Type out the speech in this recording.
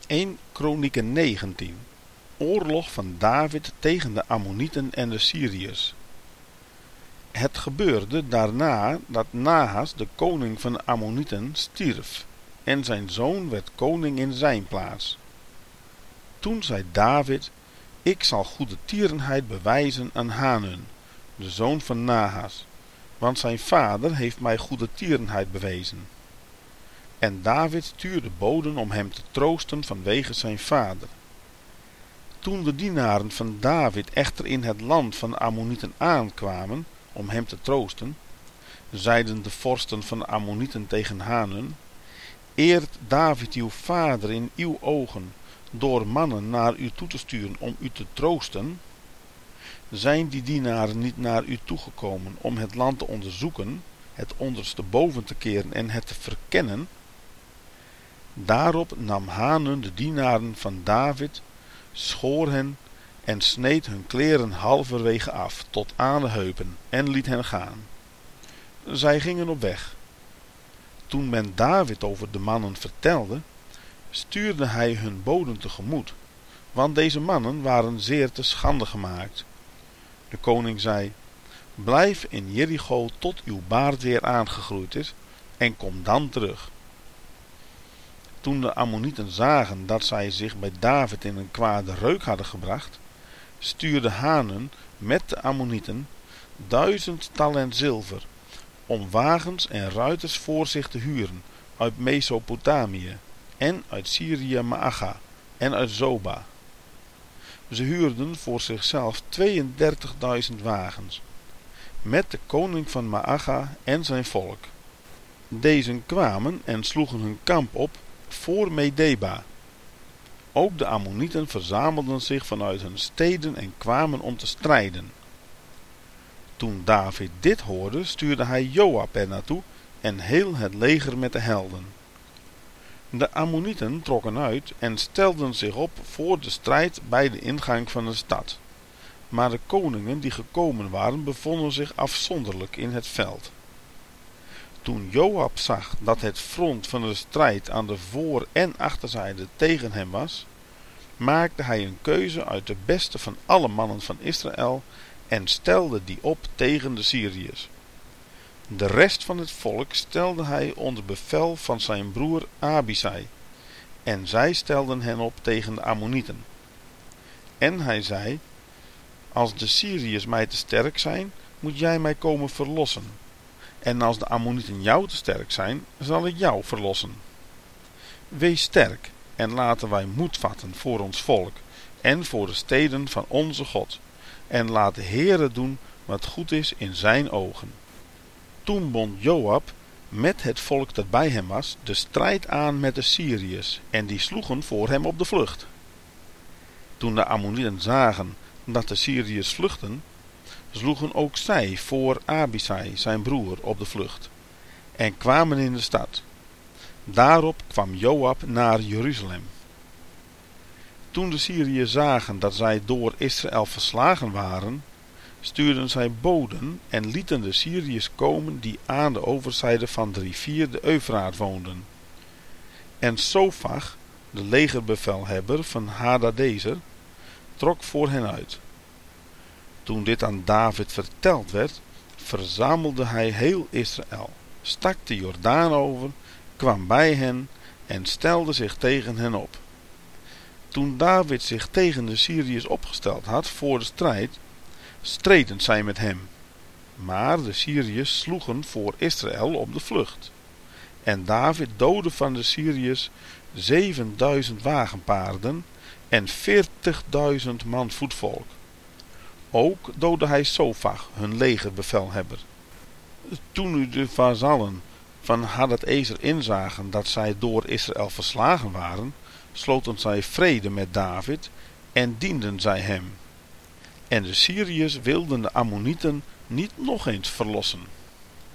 1 Kronieken 19. Oorlog van David tegen de Ammonieten en de Syriërs. Het gebeurde daarna dat Nahas, de koning van de Ammonieten, stierf, en zijn zoon werd koning in zijn plaats. Toen zei David: ik zal goedertierenheid bewijzen aan Hanun, de zoon van Nahas, want zijn vader heeft mij goedertierenheid bewezen. En David stuurde boden om hem te troosten vanwege zijn vader. Toen de dienaren van David echter in het land van de Ammonieten aankwamen om hem te troosten, zeiden de vorsten van de Ammonieten tegen Hanun: eert David uw vader in uw ogen door mannen naar u toe te sturen om u te troosten? Zijn die dienaren niet naar u toegekomen om het land te onderzoeken, het ondersteboven te keren en het te verkennen? Daarop nam Hanun de dienaren van David, schoor hen en sneed hun kleren halverwege af tot aan de heupen en liet hen gaan. Zij gingen op weg. Toen men David over de mannen vertelde, stuurde hij hun boden tegemoet, want deze mannen waren zeer te schande gemaakt. De koning zei: blijf in Jericho tot uw baard weer aangegroeid is en kom dan terug. Toen de Ammonieten zagen dat zij zich bij David in een kwade reuk hadden gebracht, stuurde Hanun met de Ammonieten 1000 talent zilver om wagens en ruiters voor zich te huren uit Mesopotamië en uit Syrië Maacha en uit Zoba. Ze huurden voor zichzelf 32.000 wagens, met de koning van Maacha en zijn volk. Deze kwamen en sloegen hun kamp op voor Medeba. Ook de Ammonieten verzamelden zich vanuit hun steden en kwamen om te strijden. Toen David dit hoorde, stuurde hij Joab er naartoe en heel het leger met de helden. De Ammonieten trokken uit en stelden zich op voor de strijd bij de ingang van de stad. Maar de koningen die gekomen waren bevonden zich afzonderlijk in het veld. Toen Joab zag dat het front van de strijd aan de voor- en achterzijde tegen hem was, maakte hij een keuze uit de beste van alle mannen van Israël en stelde die op tegen de Syriërs. De rest van het volk stelde hij onder bevel van zijn broer Abisai, en zij stelden hen op tegen de Ammonieten. En hij zei: als de Syriërs mij te sterk zijn, moet jij mij komen verlossen. En als de Ammonieten jou te sterk zijn, zal ik jou verlossen. Wees sterk en laten wij moed vatten voor ons volk en voor de steden van onze God. En laat de Heere doen wat goed is in zijn ogen. Toen bond Joab met het volk dat bij hem was de strijd aan met de Syriërs en die sloegen voor hem op de vlucht. Toen de Ammonieten zagen dat de Syriërs vluchtten, sloegen ook zij voor Abisai zijn broer op de vlucht en kwamen in de stad. Daarop kwam Joab naar Jeruzalem. Toen de Syriërs zagen dat zij door Israël verslagen waren, stuurden zij boden en lieten de Syriërs komen die aan de overzijde van de rivier de Eufraat woonden. En Sofach, de legerbevelhebber van Hadadezer, trok voor hen uit. Toen dit aan David verteld werd, verzamelde hij heel Israël, stak de Jordaan over, kwam bij hen en stelde zich tegen hen op. Toen David zich tegen de Syriërs opgesteld had voor de strijd, streden zij met hem. Maar de Syriërs sloegen voor Israël op de vlucht. En David doodde van de Syriërs 7000 wagenpaarden en 40.000 man voetvolk. Ook doodde hij Sofach, hun legerbevelhebber. Toen nu de vazallen van Hadadezer inzagen dat zij door Israël verslagen waren, sloten zij vrede met David en dienden zij hem. En de Syriërs wilden de Ammonieten niet nog eens verlossen.